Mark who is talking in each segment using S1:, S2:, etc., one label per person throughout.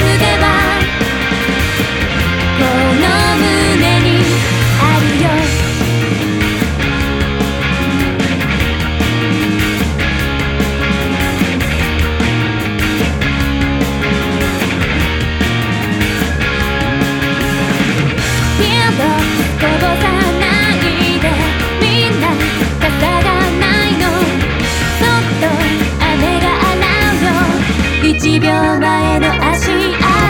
S1: 1秒前の足跡、もうすぐ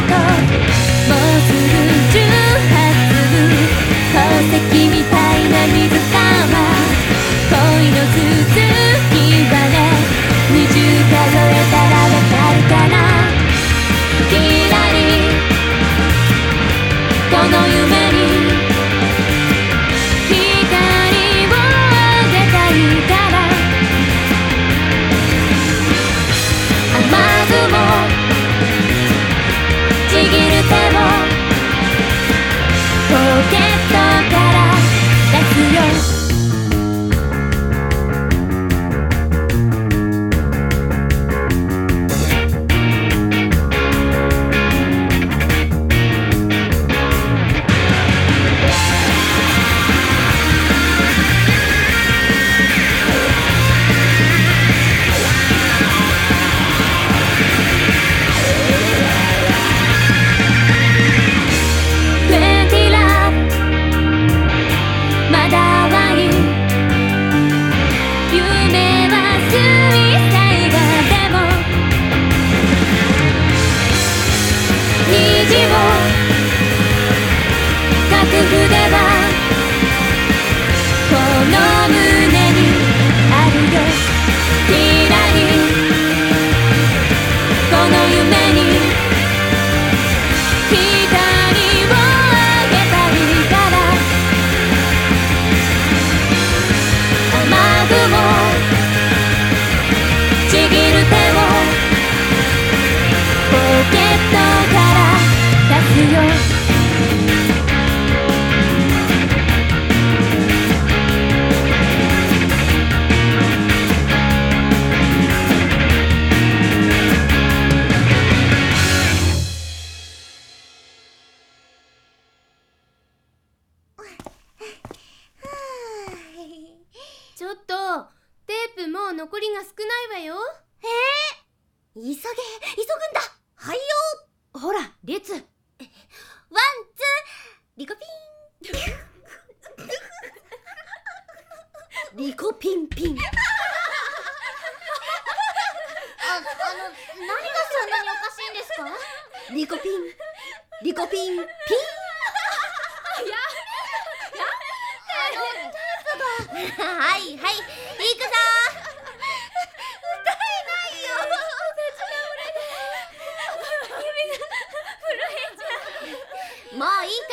S1: 18粒、宝石みたいな水玉、恋の続きはね、20数えたらわかるかな。キラリこの夢に光をあげたいから、雨雲ちぎる手をポケットから出すよ。
S2: ちょっと、テープもう残りが少ないわよ。
S3: 急ぐんだ。はいよ。ほら、列。ワン、ツー、リコピン。リコピンピン。何がそんなにおかしいんですか？リコピン、リコピン、ピン。はいはい、行くぞ。歌えないよ。立ち直れない。指が震えちゃう。もういい。